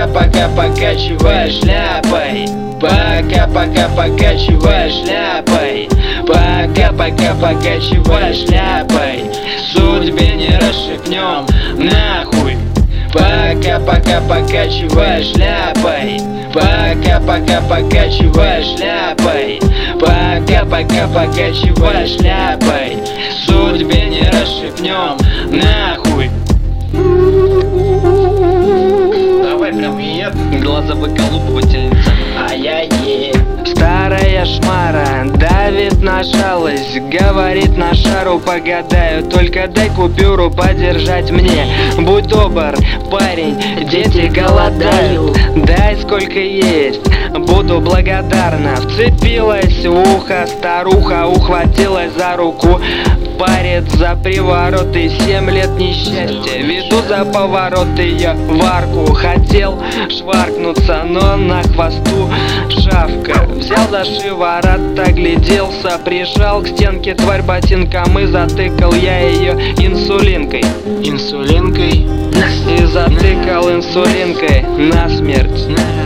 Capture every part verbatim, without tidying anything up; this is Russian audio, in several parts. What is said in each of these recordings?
Пока-пока покачивая шляпой, пока-пока покачивая шляпой, пока-пока покачивая шляпой, судьбе не расшибнем нахуй. Пока-пока покачивая шляпой, пока-пока покачивая шляпой, пока-пока покачивая шляпой, судьбе не расшибнем нахуй. Давай прям нет, глаза выколупывательница. Ай-яй-е. Старая шмара давит на шалость, говорит на шару погадаю, только дай купюру подержать мне. Будь добр, парень, дети голодают, дай сколько есть, буду благодарна. Вцепилась в ухо старуха, ухватилась за руку, парит за привороты, семь лет несчастья, веду за повороты я в арку. Хотел шваркнуться, но на хвосту шавка. Взял за шиворот, огляделся, прижал к стенке тварь ботинком и затыкал я ее инсулинкой. Инсулинкой? И затыкал инсулинкой насмерть.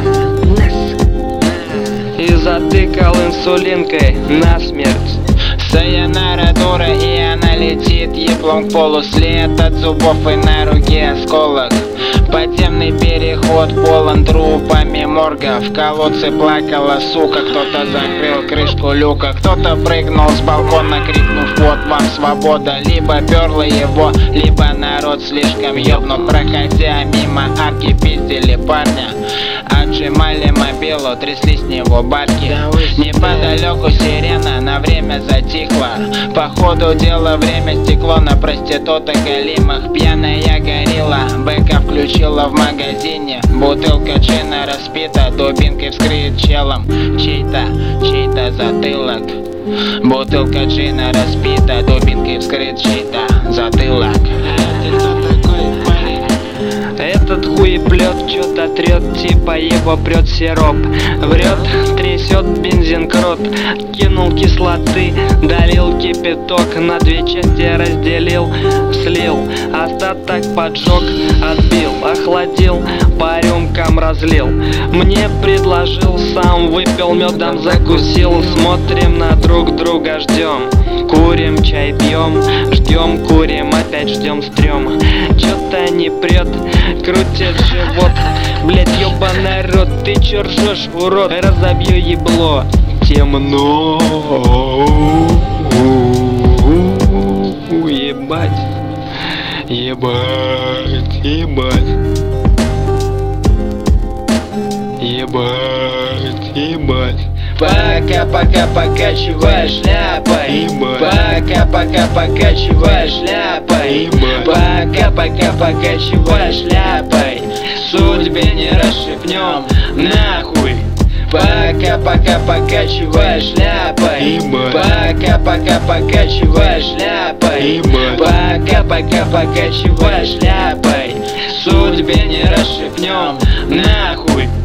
И затыкал инсулинкой насмерть. Сайонара, дура, и она летит еблом к полу, след от зубов и на руке осколок. Подземный переход полон трупами морга. В колодце плакала сука, кто-то закрыл крышку люка, кто-то прыгнул с балкона, крикнув: вот вам свобода. Либо перла его, либо народ слишком ёбнут. Проходя мимо арки, пиздили парня, отжимали мобилу, трясли с него бабки. Неподалеку сирена на время затихла, по ходу дела время стекло на проституток голимых. Пьяная горилла бэка включила в магазине, бутылка джина распита, дубинкой вскрыт челом чей-то, чей-то затылок. Бутылка джина распита, дубинкой вскрыт чей-то затылок. Этот хуеплет чё-то трет, типа его прет сироп. Врет, трясет бензин крот, кинул кислоты, долил кипяток, на две части разделил, слил, остаток поджег, отбил, охладил, по рюмкам разлил. Мне предложил, сам выпил, медом закусил. Смотрим на друг друга, ждем, курим, чай пьем, ждем, курим, опять ждем, стрём. Чё-то не прет, крутит живот, блять, ёбаный рот, ты чё ржёшь, урод, разобью ебло. Темно, ебать, ебать, ебать, ебать, ебать. Пока-пока покачивая шляпой, пока-пока покачивая шляпой, пока-пока покачивая шляпой, судьбе не расшибнем нахуй. Пока-пока покачивая шляпой, пока-пока покачивая шляпой, пока-пока покачивая шляпой, судьбе не расшибнем нахуй.